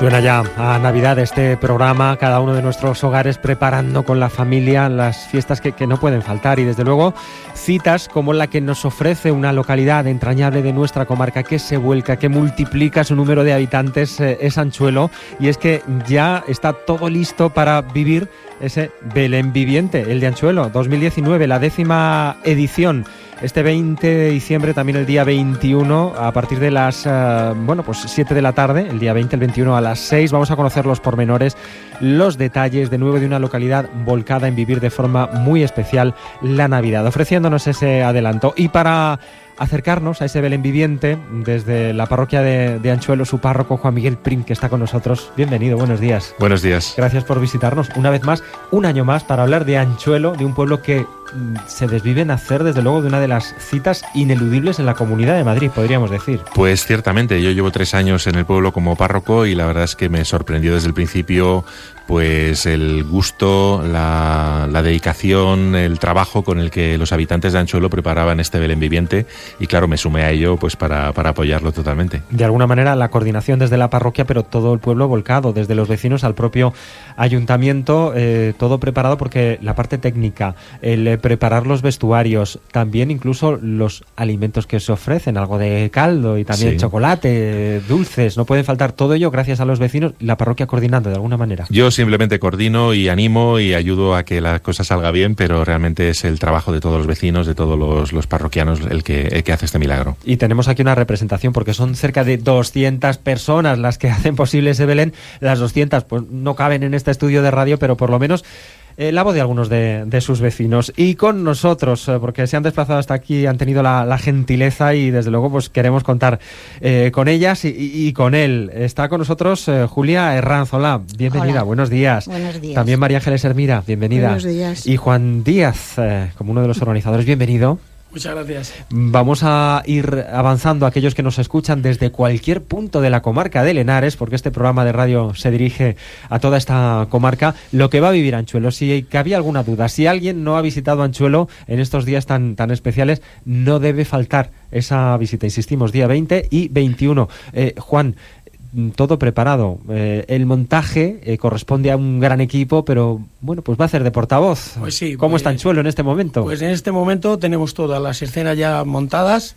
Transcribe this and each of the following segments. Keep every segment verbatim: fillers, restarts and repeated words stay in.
Suena ya a Navidad este programa, cada uno de nuestros hogares preparando con la familia las fiestas que, que no pueden faltar, y desde luego citas como la que nos ofrece una localidad entrañable de nuestra comarca que se vuelca, que multiplica su número de habitantes, eh, es Anchuelo, y es que ya está todo listo para vivir ese Belén viviente, el de Anchuelo dos mil diecinueve, la décima edición. Este veinte de diciembre, también el día veintiuno, a partir de las uh, bueno, pues siete de la tarde, el día veinte, el veintiuno a las seis, vamos a conocer los pormenores, los detalles de nuevo de una localidad volcada en vivir de forma muy especial la Navidad, ofreciéndonos ese adelanto. Y para acercarnos a ese Belén viviente, desde la parroquia de, de Anchuelo, su párroco Juan Miguel Prim, que está con nosotros. Bienvenido, buenos días. Buenos días. Gracias por visitarnos una vez más, un año más, para hablar de Anchuelo, de un pueblo que mm, se desvive en hacer, desde luego, de una de las citas ineludibles en la Comunidad de Madrid, podríamos decir. Pues ciertamente, yo llevo tres años en el pueblo como párroco y la verdad es que me sorprendió desde el principio pues el gusto, la, la dedicación, el trabajo con el que los habitantes de Anchuelo preparaban este Belén viviente, y claro, me sumé a ello pues para, para apoyarlo totalmente. De alguna manera la coordinación desde la parroquia, pero todo el pueblo volcado, desde los vecinos al propio ayuntamiento, eh, todo preparado, porque la parte técnica, el eh, preparar los vestuarios, también incluso los alimentos que se ofrecen, algo de caldo y también sí. chocolate, dulces, no puede faltar todo ello gracias a los vecinos, la parroquia coordinando de alguna manera. Yo simplemente coordino y animo y ayudo a que la cosa salga bien, pero realmente es el trabajo de todos los vecinos, de todos los, los parroquianos el que, el que hace este milagro. Y tenemos aquí una representación, porque son cerca de doscientas personas las que hacen posible ese Belén. Las doscientas pues no caben en este estudio de radio, pero por lo menos Eh, la voz de algunos de, de sus vecinos. Y con nosotros, eh, porque se han desplazado hasta aquí, han tenido la, la gentileza, y desde luego pues queremos contar eh, con ellas y, y, y con él. Está con nosotros eh, Julia Herranz. Hola, bienvenida. Hola. Buenos días. Buenos días. También María Ángeles Hermida, bienvenida. Buenos días. Y Juan Díaz, eh, como uno de los organizadores, bienvenido. Muchas gracias. Vamos a ir avanzando a aquellos que nos escuchan desde cualquier punto de la comarca de Lenares, porque este programa de radio se dirige a toda esta comarca, lo que va a vivir Anchuelo. Si cabía alguna duda, si alguien no ha visitado Anchuelo en estos días tan, tan especiales, no debe faltar esa visita. Insistimos, día veinte y veintiuno. Eh, Juan, todo preparado. Eh, el montaje eh, corresponde a un gran equipo, pero bueno, pues va a ser de portavoz. Pues sí. ¿Cómo pues, está Anchuelo en este momento? Pues en este momento tenemos todas las escenas ya montadas.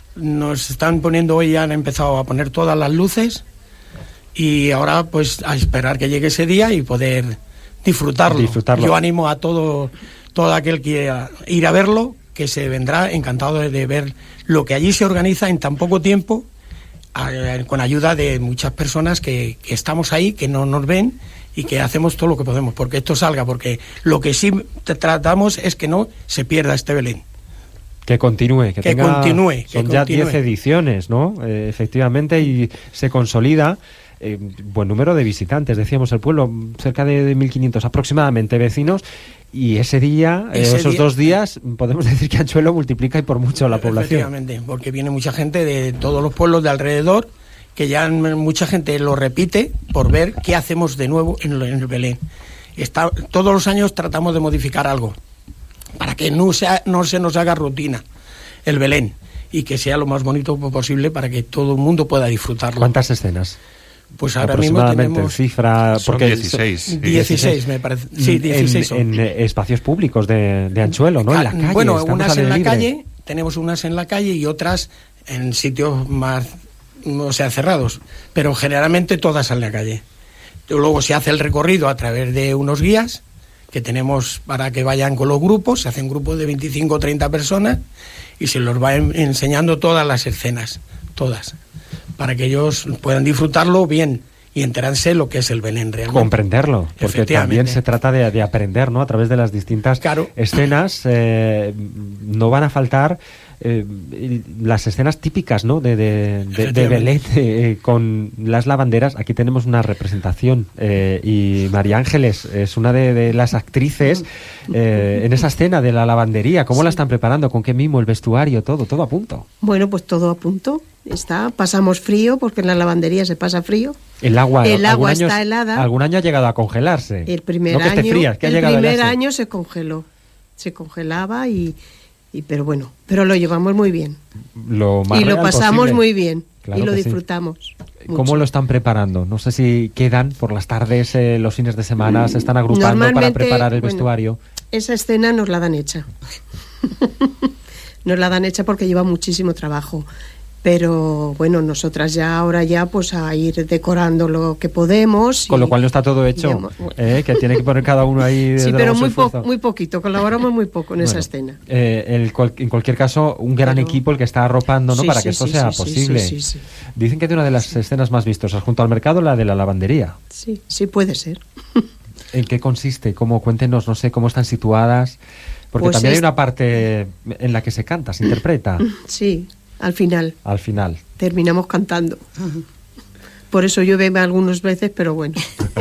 Nos están poniendo hoy, ya han empezado a poner todas las luces, y ahora pues a esperar que llegue ese día y poder disfrutarlo. disfrutarlo. Yo animo a todo, todo aquel que quiera ir a verlo, que se vendrá encantado de, de ver lo que allí se organiza en tan poco tiempo, con ayuda de muchas personas que, que estamos ahí, que no nos ven, y que hacemos todo lo que podemos porque esto salga, porque lo que sí tratamos es que no se pierda este Belén. Que continúe, que, que tenga, continúe. Son que ya continúe. diez ediciones, ¿no? Eh, efectivamente, y se consolida eh, buen número de visitantes, decíamos, el pueblo, cerca de, de mil quinientos aproximadamente vecinos. Y ese día, ese eh, esos día, dos días, podemos decir que Anchuelo multiplica y por mucho la población. Efectivamente, porque viene mucha gente de todos los pueblos de alrededor, que ya mucha gente lo repite por ver qué hacemos de nuevo en el Belén. Está, todos los años tratamos de modificar algo, para que no, sea, no se nos haga rutina el Belén, y que sea lo más bonito posible para que todo el mundo pueda disfrutarlo. ¿Cuántas escenas? Pues ahora mismo tenemos cifra, porque dieciséis. Sí. dieciséis, me parece. Sí, dieciséis. En, en espacios públicos de, de Anchuelo, ¿no? En la calle. Bueno, unas en la libre. calle, tenemos unas en la calle y otras en sitios más, o sea, cerrados, pero generalmente todas en la calle. Luego se hace el recorrido a través de unos guías que tenemos para que vayan con los grupos, se hacen grupos de veinticinco o treinta personas y se los va enseñando todas las escenas, todas, para que ellos puedan disfrutarlo bien y enterarse lo que es el Belén realmente. Comprenderlo, porque también se trata de, de aprender, ¿no? A través de las distintas claro. escenas, eh, no van a faltar eh, las escenas típicas, ¿no? De, de, de, de Belén, eh, con las lavanderas. Aquí tenemos una representación eh, y María Ángeles es una de, de las actrices eh, en esa escena de la lavandería. ¿Cómo sí. la están preparando? ¿Con qué mimo? El vestuario, todo, todo a punto. Bueno, pues todo a punto. Está, pasamos frío porque en la lavandería se pasa frío. El agua, el agua está año, helada. Algún año ha llegado a congelarse. El primer no que año, esté fría, que ha el llegado primer a año se congeló, se congelaba y, y pero bueno, pero lo llevamos muy bien. Lo más y lo pasamos posible. muy bien. Claro y lo que sí. disfrutamos. ¿Cómo mucho. lo están preparando? No sé si quedan por las tardes, eh, los fines de semana, se están agrupando para Normalmente, preparar el bueno, vestuario. Esa escena nos la dan hecha. Nos la dan hecha porque lleva muchísimo trabajo. Pero bueno, nosotras ya ahora ya pues a ir decorando lo que podemos. Con y, lo cual no está todo hecho, y, bueno, ¿eh? Que tiene que poner cada uno ahí. sí, desde pero luego, su muy, po esfuerzo. muy poquito, colaboramos muy poco en Bueno, esa escena. Eh, el cual, en cualquier caso, un gran Pero- equipo el que está arropando, ¿no? Sí, Para sí, que esto sí, sea sí, sí, posible. sí, sí, sí. Dicen que es una de las escenas más vistosas junto al mercado, la de la lavandería. Sí, sí puede ser. ¿En qué consiste? ¿Cómo? Cuéntenos, no sé, cómo están situadas. Porque Pues también es- hay una parte en la que se canta, se interpreta, Sí, al final al final. terminamos cantando. Por eso llueve algunas veces, pero bueno.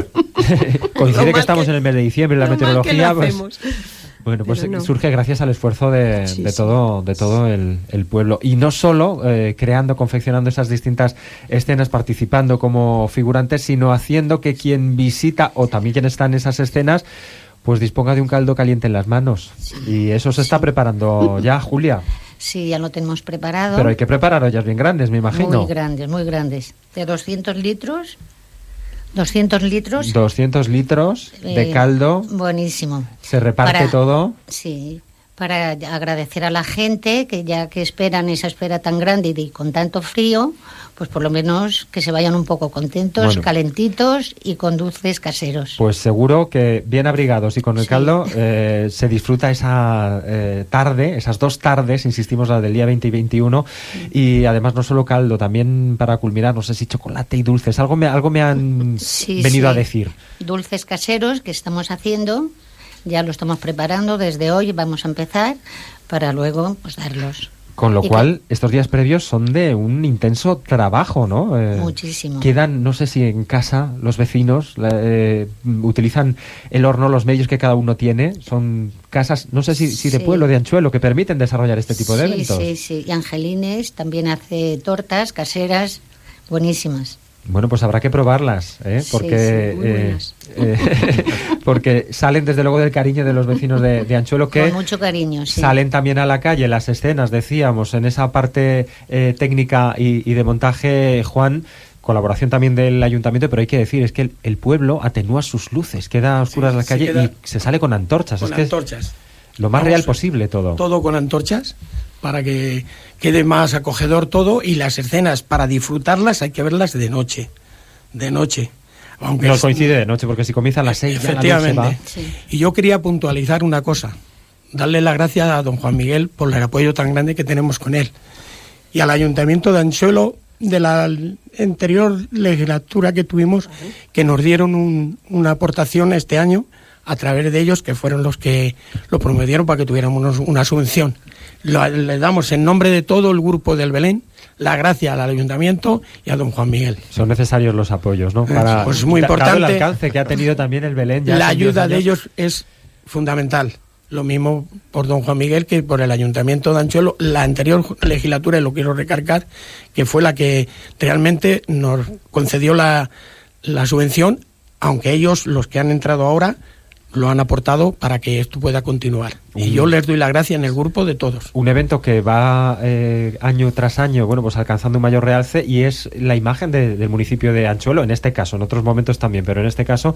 Coincide Lo que mal estamos que- en el mes de diciembre, la lo mal que meteorología, lo pues, hacemos. bueno, pues Pero no. surge gracias al esfuerzo de, Sí, de sí. todo, de todo el, el pueblo. Y no solo eh, creando, confeccionando esas distintas escenas, participando como figurantes, sino haciendo que quien visita o también quien está en esas escenas pues disponga de un caldo caliente en las manos. Y eso se está preparando ya, Julia. Sí, ya lo tenemos preparado. Pero hay que preparar ollas bien grandes, me imagino. Muy grandes, muy grandes. De doscientos litros. doscientos litros. doscientos litros de eh, caldo. Buenísimo. Se reparte Para- todo. Sí, para agradecer a la gente que ya que esperan esa espera tan grande y con tanto frío, pues por lo menos que se vayan un poco contentos, Bueno. calentitos y con dulces caseros. Pues seguro que bien abrigados y con el Sí. caldo eh, se disfruta esa eh, tarde, esas dos tardes, insistimos, la del día veinte y veintiuno, y además no solo caldo, también para culminar, no sé si chocolate y dulces, algo me, algo me han Sí, venido sí. a decir. Dulces caseros que estamos haciendo, ya lo estamos preparando desde hoy, vamos a empezar para luego pues darlos. Con lo Y cual, estos días previos son de un intenso trabajo, ¿no? Eh, Muchísimo. Quedan, no sé si en casa los vecinos la- eh, utilizan el horno, los medios que cada uno tiene. Son casas, no sé si, si de Sí. pueblo, de Anchuelo, que permiten desarrollar este tipo de sí, eventos. Sí, sí, y Angelines también hace tortas caseras buenísimas. Bueno, pues habrá que probarlas, ¿eh? Sí, Porque, sí, muy eh, buenas. eh, porque salen desde luego del cariño de los vecinos de, de Anchuelo, que Con mucho cariño, sí. salen también a la calle las escenas, decíamos, en esa parte eh, técnica y, y de montaje, Juan. Colaboración también del ayuntamiento, pero hay que decir, es que el, el pueblo atenúa sus luces, queda a oscuras Sí, la se calle queda y se sale con antorchas. Con es que antorchas. es lo más Vamos, real posible todo. Todo con antorchas para que quede más acogedor todo, y las escenas para disfrutarlas hay que verlas de noche. De noche. Aunque No es- coincide de noche, porque si comienza a las seis ya la luz se va. Efectivamente. Sí. Y yo quería puntualizar una cosa, darle las gracias a don Juan Miguel por el apoyo tan grande que tenemos con él, y al Ayuntamiento de Anchuelo de la anterior legislatura que tuvimos, que nos dieron un- una aportación este año a través de ellos, que fueron los que lo promovieron para que tuviéramos una subvención. Lo- le damos en nombre de todo el grupo del Belén la gracia al Ayuntamiento y a don Juan Miguel. Son necesarios los apoyos, ¿no? Para, Pues es muy da- dado importante. el alcance que ha tenido también el Belén. Ya La hace diez ayuda de años. ellos es fundamental. Lo mismo por don Juan Miguel que por el Ayuntamiento de Anchuelo. La anterior legislatura, y lo quiero recargar, que fue la que realmente nos concedió la, la subvención, aunque ellos, los que han entrado ahora, lo han aportado para que esto pueda continuar. Y yo les doy la gracia en el grupo de todos. Un evento que va eh, año tras año, bueno, pues alcanzando un mayor realce, y es la imagen de- del municipio de Anchuelo, en este caso, en otros momentos también, pero en este caso,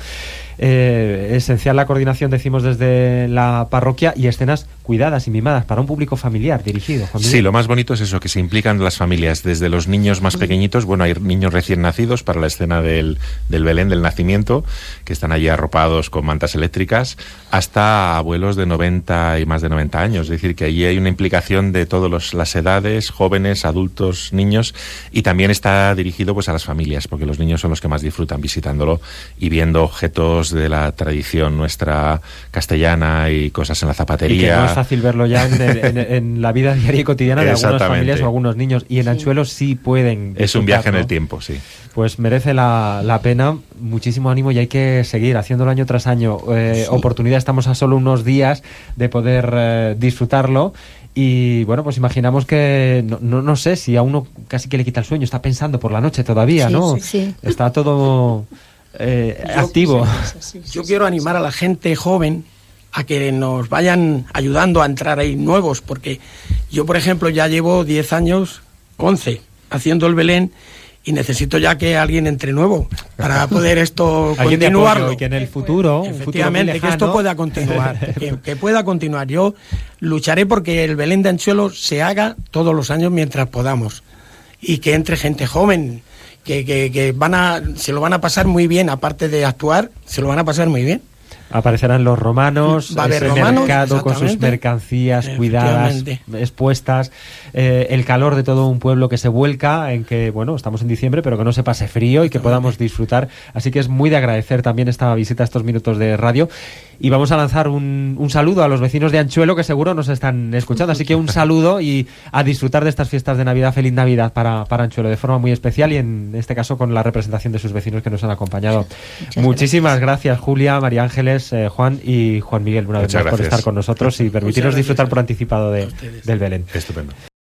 eh, esencial la coordinación, decimos, desde la parroquia, y escenas cuidadas y mimadas para un público familiar dirigido. Juan Sí, Miguel. lo más bonito es eso, que se implican las familias, desde los niños más pequeñitos, bueno, hay niños recién nacidos para la escena del, del Belén, del nacimiento, que están allí arropados con mantas eléctricas, hasta abuelos de noventa y más de noventa años, es decir, que allí hay una implicación de todas las edades, jóvenes, adultos, niños, y también está dirigido pues a las familias, porque los niños son los que más disfrutan visitándolo y viendo objetos de la tradición nuestra castellana y cosas en la Y que zapatería. no es fácil verlo ya en, en- en la vida diaria y cotidiana de algunas Exactamente. familias o algunos niños. Y en Anchuelo sí pueden. Es un viaje en el disfrutarlo. tiempo, sí. Pues merece la, la pena, muchísimo ánimo, y hay que seguir haciéndolo año tras año. Eh, Oportunidad, estamos a solo unos días de poder eh, disfrutarlo. Y bueno, pues imaginamos que, no, no, no sé si a uno casi que le quita el sueño, está pensando por la noche todavía, Sí, ¿no? sí, sí. Está todo eh, Yo- activo. Yo quiero animar a la gente joven a que nos vayan ayudando a entrar ahí nuevos, porque yo, por ejemplo, ya llevo diez años, once, haciendo el Belén y necesito ya que alguien entre nuevo para poder esto Alguien de continuarlo. apoyo y que en el futuro, un futuro muy Efectivamente, que esto lejano, pueda continuar, que, que pueda continuar. Yo lucharé porque el Belén de Anchuelo se haga todos los años mientras podamos y que entre gente joven, que, que, que van a, se lo van a pasar muy bien, aparte de actuar, se lo van a pasar muy bien. Aparecerán los romanos, Va a haber ese romanos, mercado con sus exactamente. mercancías cuidadas, expuestas, eh, el calor de todo un pueblo que se vuelca en que, bueno, estamos en diciembre, pero que no se pase frío y que podamos disfrutar. Así que es muy de agradecer también esta visita, estos minutos de radio. Y vamos a lanzar un, un saludo a los vecinos de Anchuelo que seguro nos están escuchando. Así que un saludo y a disfrutar de estas fiestas de Navidad. Feliz Navidad para, para Anchuelo de forma muy especial y en este caso con la representación de sus vecinos que nos han acompañado. Muchas Muchísimas gracias. gracias, Julia, María Ángeles, eh, Juan y Juan Miguel, una vez Muchas más por gracias. estar con nosotros y permitirnos Muchas disfrutar gracias por anticipado de, a ustedes. del Belén. Estupendo.